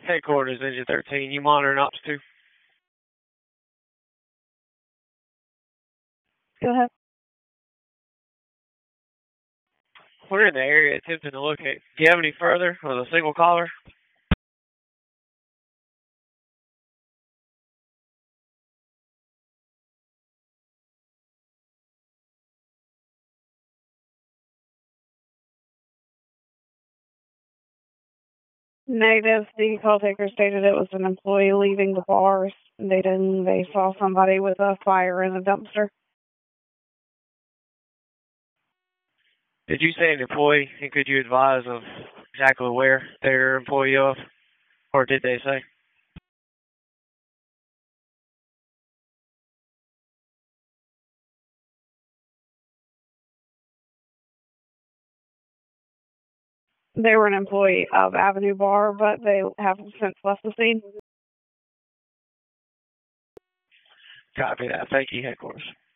Headquarters, Engine 13. You monitoring Ops 2? Go ahead. We're in the area attempting to locate. Do you have any further with a single caller? Negative. The call taker stated it was an employee leaving the bars. They saw somebody with a fire in a dumpster. Did you say an employee, and could you advise of exactly where they're an employee of? Or did they say? They were an employee of Avenue Bar, but they have since left the scene. Copy that. Thank you, Headquarters.